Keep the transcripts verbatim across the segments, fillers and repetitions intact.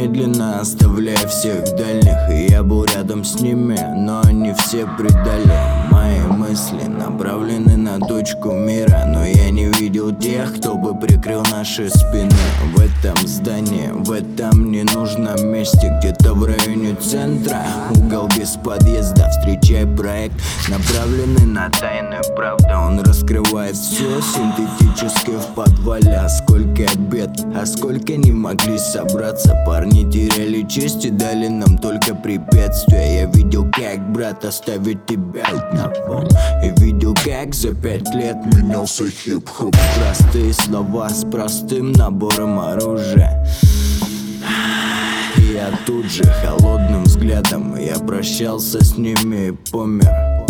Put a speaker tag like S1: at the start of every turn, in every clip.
S1: медленно оставляя всех дальних. И я был рядом с ними, но они все предали. Мои мысли направлены на точку мира, но я не видел тех, кто бы прикрыл наши спины. В этом здании, в этом ненужном месте, где-то в районе центра, угол без подъезда. Встречай проект, направленный на тайную правду. Он раскрывает все синтетически в подвале. А сколько бед, а сколько не могли собраться. Парни теряли честь и дали нам только препятствия. Я видел, как брат оставит тебя на пол. И видел, как за пять лет менялся хип-хоп. Простые слова с простым набором оружия. И я тут же холодным взглядом я прощался с ними и помер,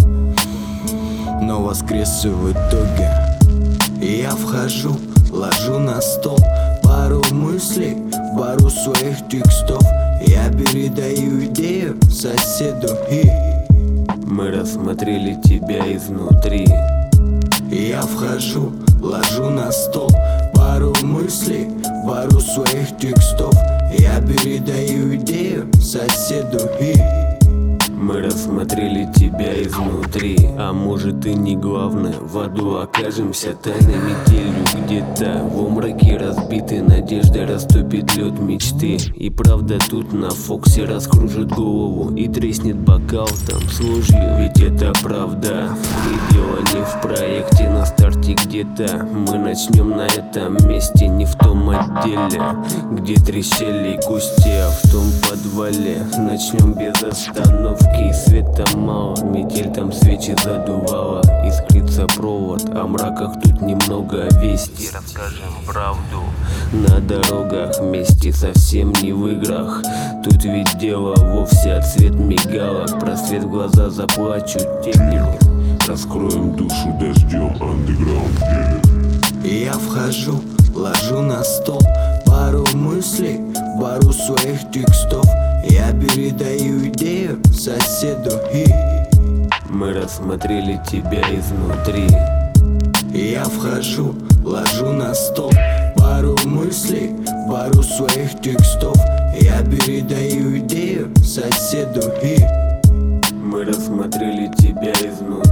S1: но воскрес в итоге. И я вхожу, ложу на стол пару мыслей, пару своих текстов. Я передаю идею соседу, и
S2: мы рассмотрели тебя изнутри.
S1: И я вхожу, ложу на стол пару мыслей, пару своих текстов. Я передаю идею соседу, и
S2: мы рассмотрели тебя изнутри. А может и не главное, в аду окажемся тайной метелью. Где-то в омраке разбитой надеждой растопит лед мечты. И правда тут на Фоксе раскружит голову и треснет бокал там с ложью. Ведь это правда, и дело не в проекте. На старте где-то мы начнем на этом месте, не в том отделе, где трещали кости, а в том подвале. Начнем без остановки. И света мало, метель там свечи задувала. Искрится провод, о мраках тут немного вести. Расскажем правду, на дорогах вместе совсем не в играх. Тут ведь дело вовсе, а цвет мигалок. Просвет в глаза заплачут тени.
S3: Раскроем душу дождем, андеграунд делит.
S1: И я вхожу, ложу на стол пару мыслей, пару своих текстов. Я передаю идею соседу, и
S2: мы рассмотрели тебя изнутри.
S1: И я вхожу, ложу на стол пару мыслей, пару своих текстов. Я передаю идею соседу, и
S2: мы рассмотрели тебя изнутри.